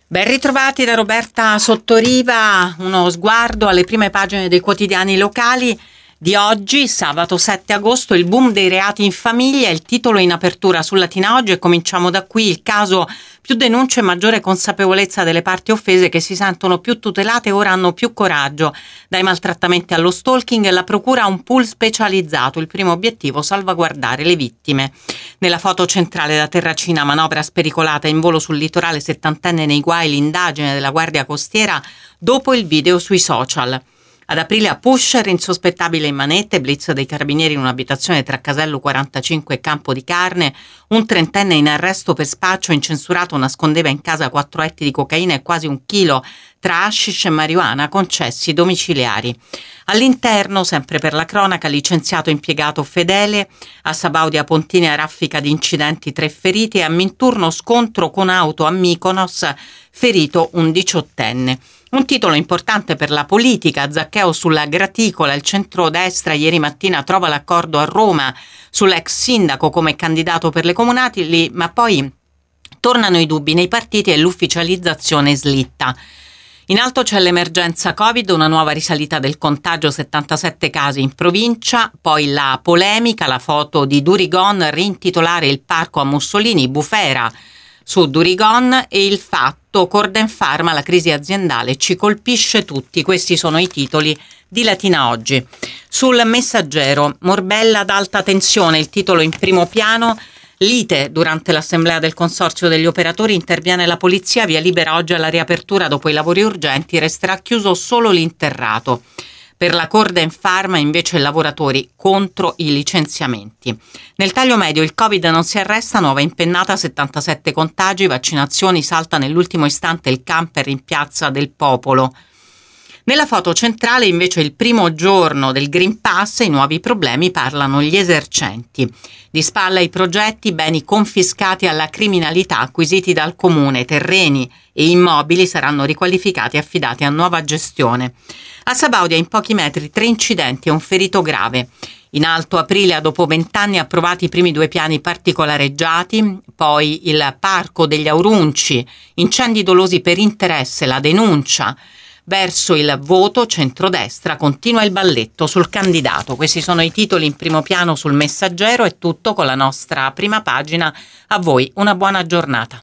Ben ritrovati da Roberta Sottoriva, uno sguardo alle prime pagine dei quotidiani locali di oggi, sabato 7 agosto, il boom dei reati in famiglia, il titolo in apertura su Latina Oggi e cominciamo da qui, il caso più denunce e maggiore consapevolezza delle parti offese che si sentono più tutelate e ora hanno più coraggio, dai maltrattamenti allo stalking la procura ha un pool specializzato, il primo obiettivo salvaguardare le vittime. Nella foto centrale da Terracina, manovra spericolata in volo sul litorale, settantenne nei guai, l'indagine della Guardia Costiera dopo il video sui social. Ad aprile a Pusher, insospettabile in manette, blitz dei carabinieri in un'abitazione tra Casello 45 e Campo di Carne, un trentenne in arresto per spaccio incensurato nascondeva in casa 4 etti di cocaina e quasi 1 chilo tra hashish e marijuana concessi domiciliari. All'interno, sempre per la cronaca, licenziato impiegato fedele, a Sabaudia Pontina raffica di incidenti 3 feriti e a Minturno scontro con auto a Mykonos, ferito un 18enne. Un titolo importante per la politica, Zaccheo sulla graticola, il centrodestra ieri mattina trova l'accordo a Roma sull'ex sindaco come candidato per le comunali, ma poi tornano i dubbi nei partiti e l'ufficializzazione slitta. In alto c'è l'emergenza Covid, una nuova risalita del contagio, 77 casi in provincia, poi la polemica, la foto di Durigon, reintitolare il parco a Mussolini, bufera su Durigon e il fatto Corden Pharma, la crisi aziendale ci colpisce tutti. Questi sono i titoli di Latina Oggi. Sul Messaggero, Morbella ad alta tensione, il titolo in primo piano. Lite durante l'assemblea del consorzio degli operatori, interviene la polizia, via libera oggi alla riapertura dopo i lavori urgenti, resterà chiuso solo l'interrato. Per la Corden Pharma invece lavoratori contro i licenziamenti. Nel taglio medio il Covid non si arresta, nuova impennata, 77 contagi, vaccinazioni, salta nell'ultimo istante il camper in Piazza del Popolo. Nella foto centrale invece il primo giorno del Green Pass, i nuovi problemi parlano gli esercenti. Di spalla i progetti, beni confiscati alla criminalità acquisiti dal comune, terreni e immobili saranno riqualificati e affidati a nuova gestione. A Sabaudia in pochi metri 3 incidenti e un ferito grave. In alto Aprilia dopo 20 anni approvati i primi 2 piani particolareggiati, poi il Parco degli Aurunci, incendi dolosi per interesse, la denuncia. Verso il voto centrodestra continua il balletto sul candidato. Questi sono i titoli in primo piano sul Messaggero, è tutto con la nostra prima pagina. A voi una buona giornata.